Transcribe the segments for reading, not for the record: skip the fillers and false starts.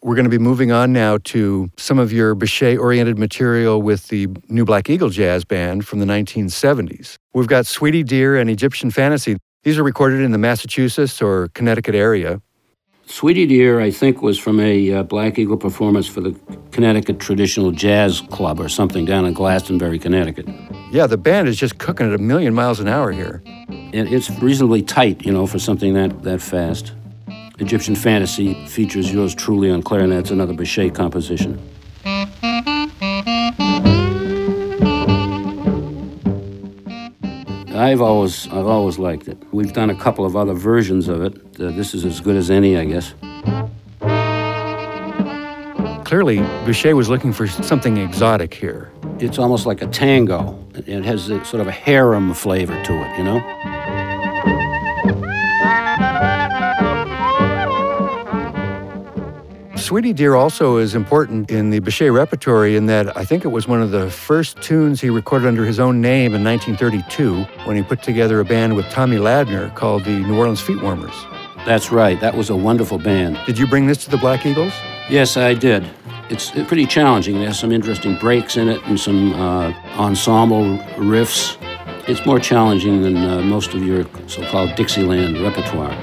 We're going to be moving on now to some of your Bechet-oriented material with the New Black Eagle Jazz Band from the 1970s. We've got Sweetie Dear and Egyptian Fantasy. These are recorded in the Massachusetts or Connecticut area. Sweetie Dear, I think, was from a Black Eagle performance for the Connecticut Traditional Jazz Club or something down in Glastonbury, Connecticut. Yeah, the band is just cooking at 1,000,000 miles an hour here. It's reasonably tight, for something that fast. Egyptian Fantasy features yours truly on clarinet. It's another Bechet composition. I've always liked it. We've done a couple of other versions of it. This is as good as any, I guess. Clearly, Bechet was looking for something exotic here. It's almost like a tango. It has sort of a harem flavor to it, Sweetie Dear also is important in the Bechet repertory in that I think it was one of the first tunes he recorded under his own name in 1932 when he put together a band with Tommy Ladner called the New Orleans Feet Warmers. That's right. That was a wonderful band. Did you bring this to the Black Eagles? Yes, I did. It's pretty challenging. There's some interesting breaks in it and some ensemble riffs. It's more challenging than most of your so-called Dixieland repertoire.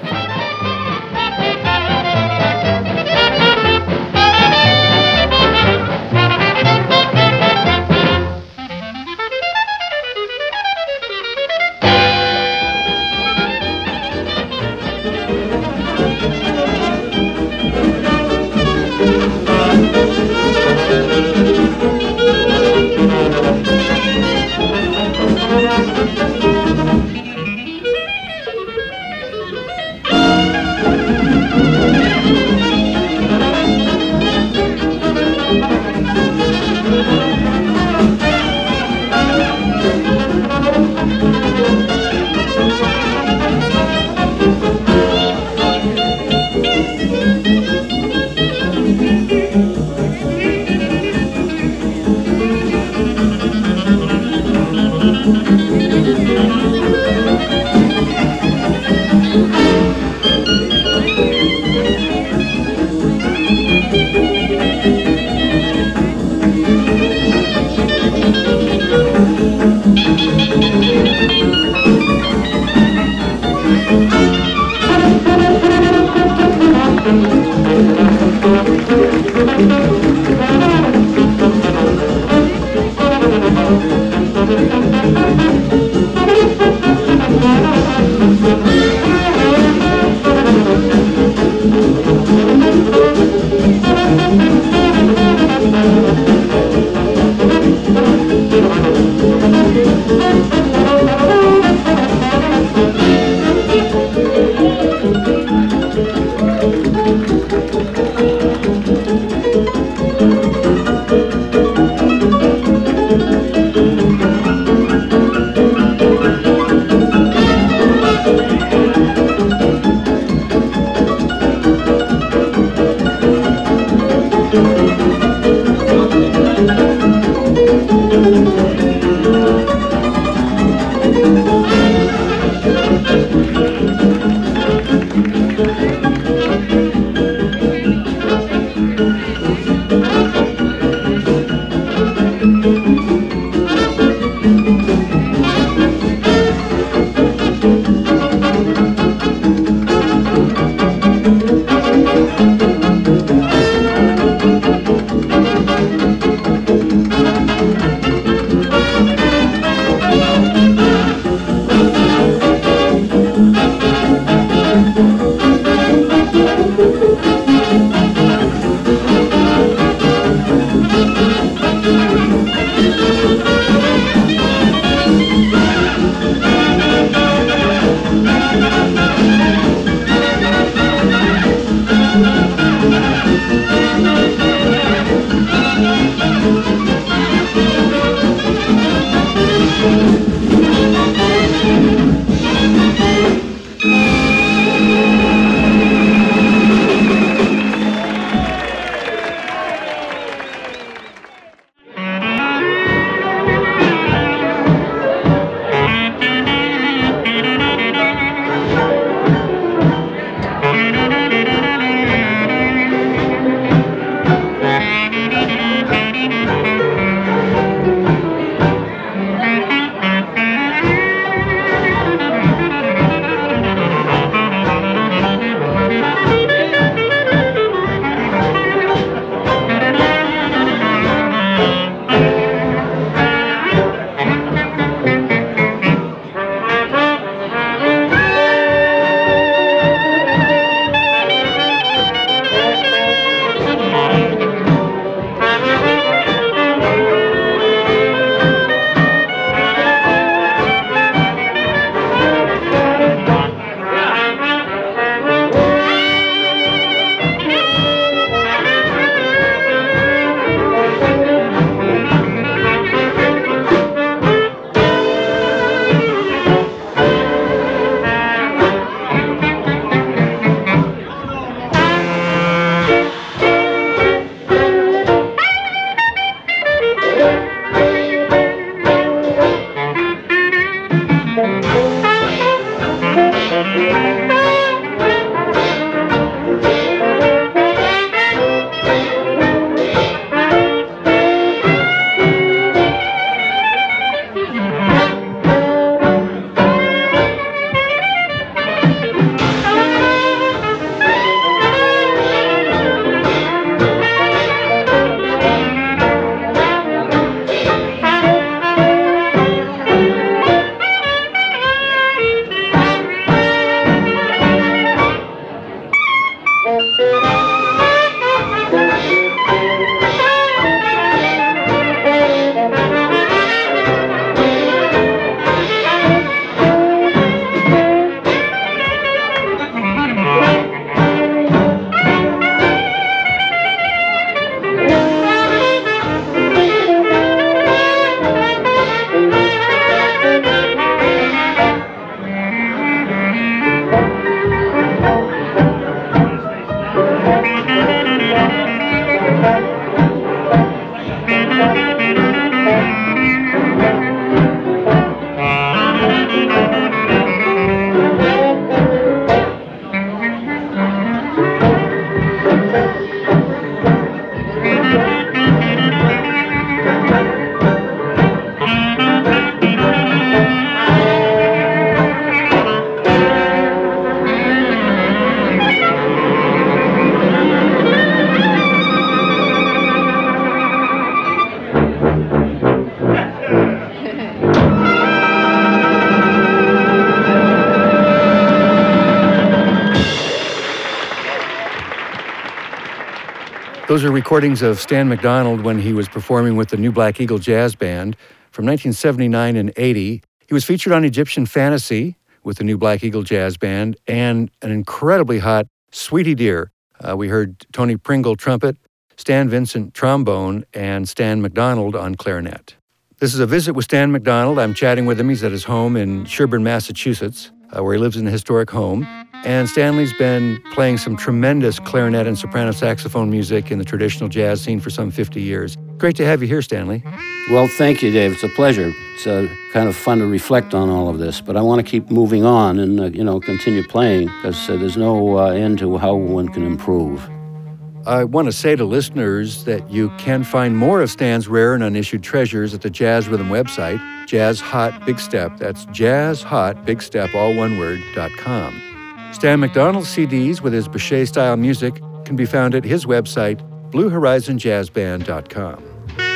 Those are recordings of Stan McDonald when he was performing with the New Black Eagle Jazz Band from 1979 and 80. He was featured on Egyptian Fantasy with the New Black Eagle Jazz Band and an incredibly hot Sweetie Dear. We heard Tony Pringle trumpet, Stan Vincent trombone, and Stan McDonald on clarinet. This is a visit with Stan McDonald. I'm chatting with him. He's at his home in Sherborn, Massachusetts, where he lives in a historic home. And Stanley's been playing some tremendous clarinet and soprano saxophone music in the traditional jazz scene for some 50 years. Great to have you here, Stanley. Well, thank you, Dave. It's a pleasure. It's kind of fun to reflect on all of this, but I want to keep moving on and, continue playing because there's no end to how one can improve. I want to say to listeners that you can find more of Stan's rare and unissued treasures at the Jazz Rhythm website, Jazz Hot Big Step. That's Jazz Hot Big Step, all one word, .com. Stan McDonald's CDs with his Bechet-style music can be found at his website, BlueHorizonJazzBand.com.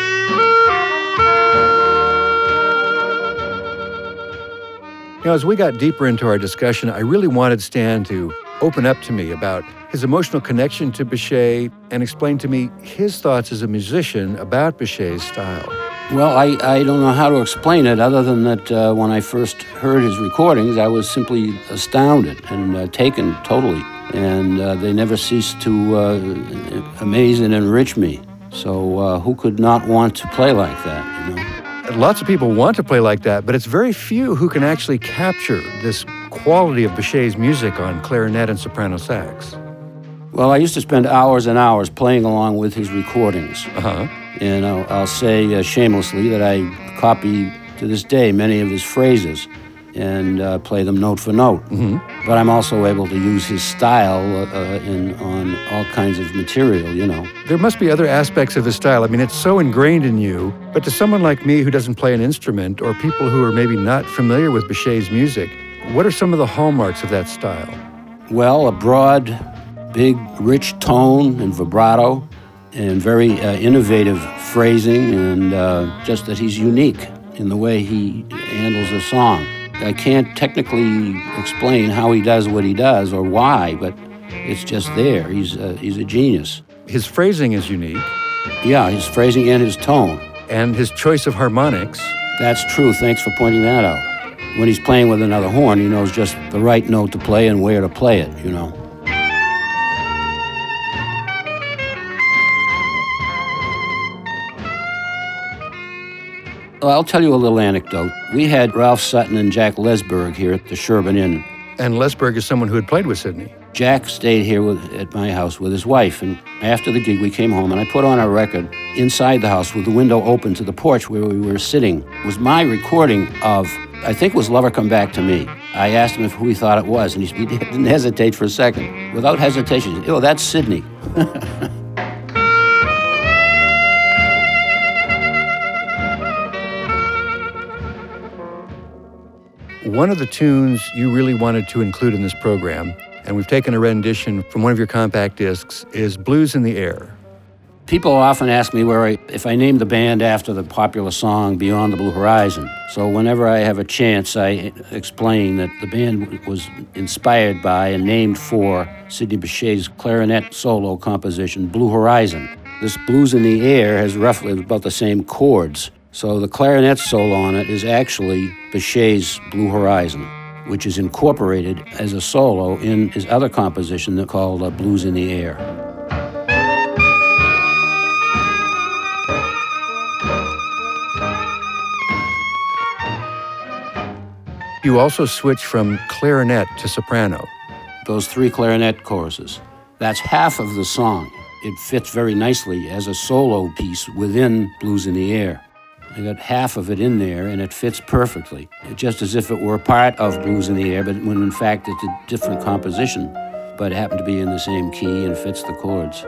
As we got deeper into our discussion, I really wanted Stan to open up to me about his emotional connection to Bechet and explain to me his thoughts as a musician about Bechet's style. Well, I don't know how to explain it other than that when I first heard his recordings, I was simply astounded and taken totally. And they never ceased to amaze and enrich me. So who could not want to play like that, Lots of people want to play like that, but it's very few who can actually capture this quality of Bechet's music on clarinet and soprano sax. Well, I used to spend hours and hours playing along with his recordings. And I'll say shamelessly that I copy to this day many of his phrases and play them note for note. But I'm also able to use his style on all kinds of material, There must be other aspects of his style. I mean, it's so ingrained in you, but to someone like me who doesn't play an instrument or people who are maybe not familiar with Bechet's music, what are some of the hallmarks of that style? Well, a broad, big, rich tone and vibrato, and very innovative phrasing, and just that he's unique in the way he handles a song. I can't technically explain how he does what he does or why, but it's just there. He's a genius. His phrasing is unique. Yeah, his phrasing and his tone. And his choice of harmonics. That's true. Thanks for pointing that out. When he's playing with another horn, he knows just the right note to play and where to play it, Well, I'll tell you a little anecdote. We had Ralph Sutton and Jack Lesberg here at the Sherborn Inn. And Lesberg is someone who had played with Sidney. Jack stayed here at my house with his wife, and after the gig we came home and I put on a record inside the house with the window open to the porch where we were sitting. It was my recording of, I think it was Lover Come Back to Me. I asked him who he thought it was, and he didn't hesitate for a second. Without hesitation, he said, "Oh, that's Sidney." One of the tunes you really wanted to include in this program, and we've taken a rendition from one of your compact discs, is Blues in the Air. People often ask me if I named the band after the popular song Beyond the Blue Horizon. So whenever I have a chance, I explain that the band was inspired by and named for Sidney Bechet's clarinet solo composition, Blue Horizon. This Blues in the Air has roughly about the same chords. So the clarinet solo on it is actually Bechet's Blue Horizon, which is incorporated as a solo in his other composition called Blues in the Air. You also switch from clarinet to soprano. Those 3 clarinet choruses. That's half of the song. It fits very nicely as a solo piece within Blues in the Air. I got half of it in there, and it fits perfectly. Just as if it were part of Blues in the Air, but when in fact it's a different composition, but it happened to be in the same key and fits the chords.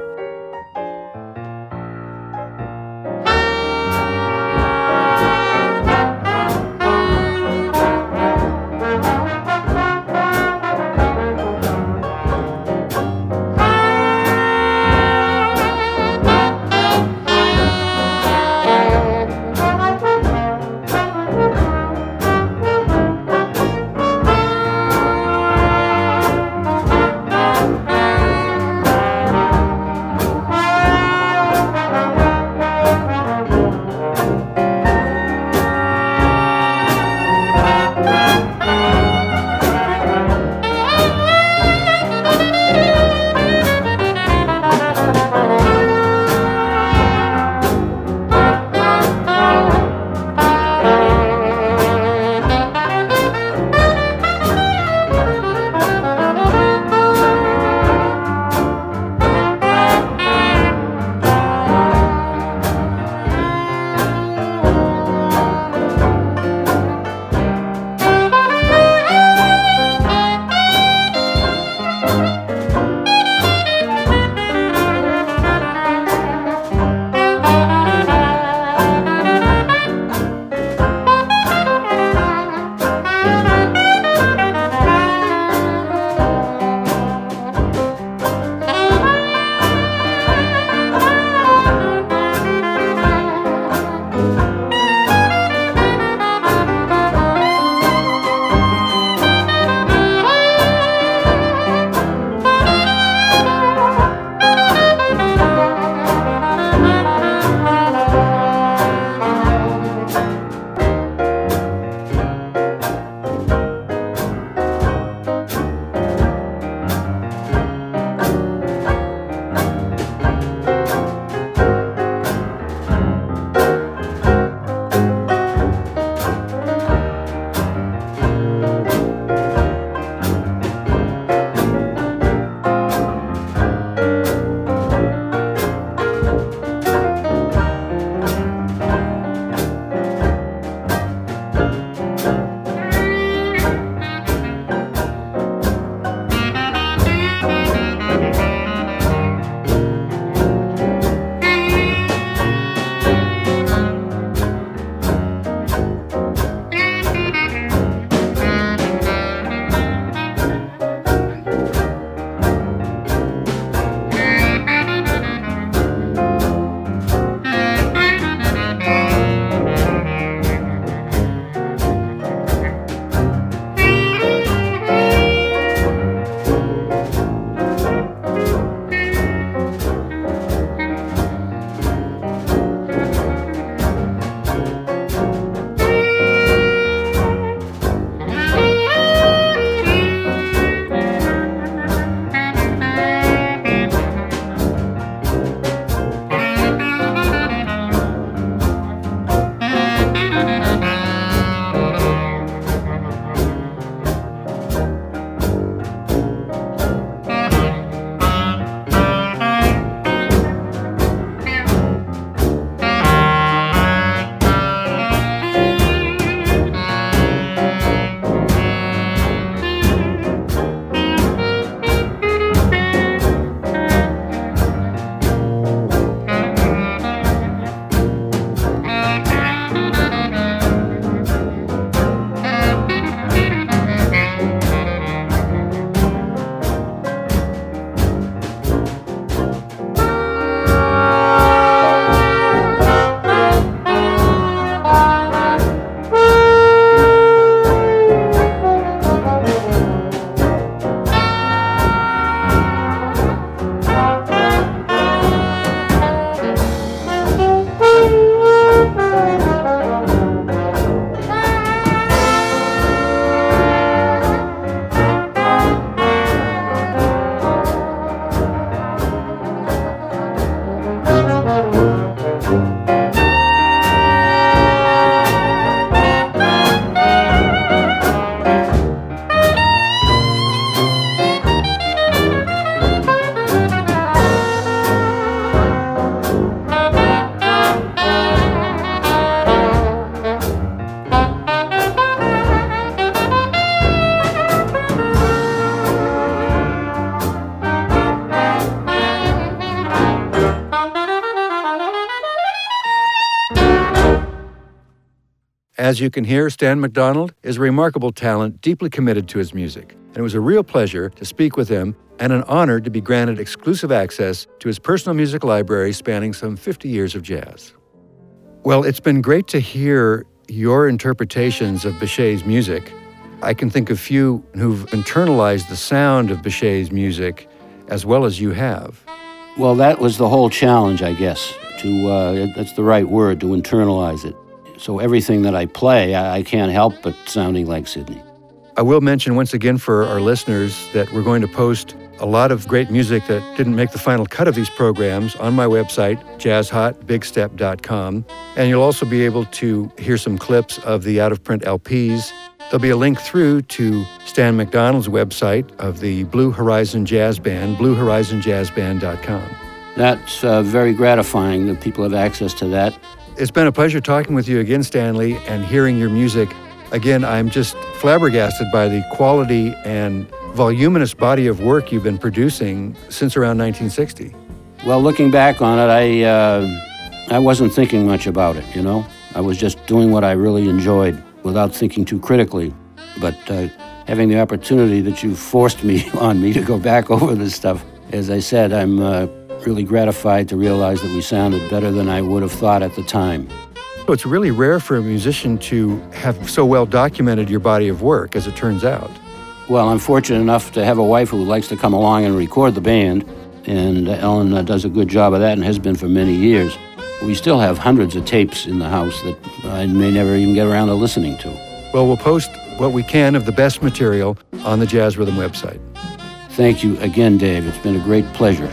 As you can hear, Stan McDonald is a remarkable talent, deeply committed to his music. And it was a real pleasure to speak with him and an honor to be granted exclusive access to his personal music library spanning some 50 years of jazz. Well, it's been great to hear your interpretations of Bechet's music. I can think of few who've internalized the sound of Bechet's music as well as you have. Well, that was the whole challenge, I guess, that's the right word, to internalize it. So everything that I play, I can't help but sounding like Sidney. I will mention once again for our listeners that we're going to post a lot of great music that didn't make the final cut of these programs on my website, jazzhotbigstep.com. And you'll also be able to hear some clips of the out-of-print LPs. There'll be a link through to Stan McDonald's website of the Blue Horizon Jazz Band, bluehorizonjazzband.com. That's very gratifying that people have access to that. It's been a pleasure talking with you again, Stanley, and hearing your music. Again, I'm just flabbergasted by the quality and voluminous body of work you've been producing since around 1960. Well, looking back on it, I wasn't thinking much about it, you know? I was just doing what I really enjoyed without thinking too critically. But having the opportunity that you forced on me to go back over this stuff, as I said, I'm really gratified to realize that we sounded better than I would have thought at the time. It's really rare for a musician to have so well documented your body of work, as it turns out. Well, I'm fortunate enough to have a wife who likes to come along and record the band, and Ellen does a good job of that and has been for many years. We still have hundreds of tapes in the house that I may never even get around to listening to. Well, we'll post what we can of the best material on the Jazz Rhythm website. Thank you again, Dave. It's been a great pleasure.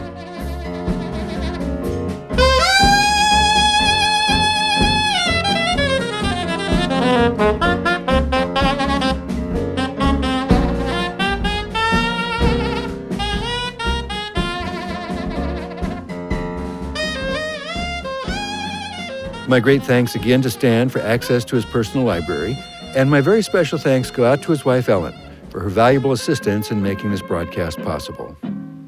My great thanks again to Stan for access to his personal library, and my very special thanks go out to his wife Ellen for her valuable assistance in making this broadcast possible.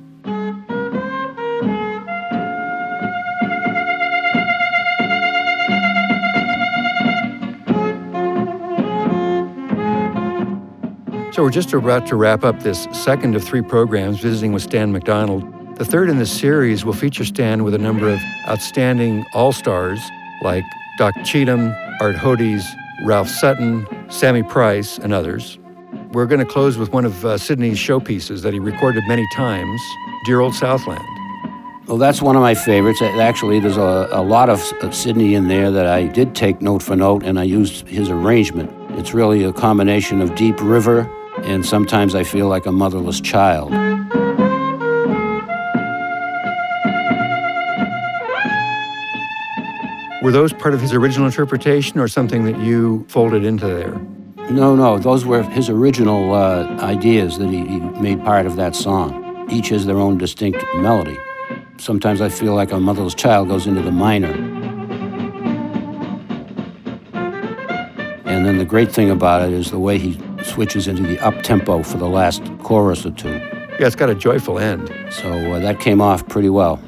So we're just about to wrap up this second of 3 programs visiting with Stan McDonald. The third in this series will feature Stan with a number of outstanding all-stars like Doc Cheatham, Art Hodes, Ralph Sutton, Sammy Price, and others. We're going to close with one of Sidney's showpieces that he recorded many times, Dear Old Southland. Well, that's one of my favorites. Actually, there's a lot of Sidney in there that I did take note for note, and I used his arrangement. It's really a combination of Deep River, and Sometimes I Feel Like a Motherless Child. Were those part of his original interpretation or something that you folded into there? No, those were his original ideas that he made part of that song. Each has their own distinct melody. Sometimes I Feel Like a Motherless Child goes into the minor. And then the great thing about it is the way he switches into the up-tempo for the last chorus or two. Yeah, it's got a joyful end. So that came off pretty well.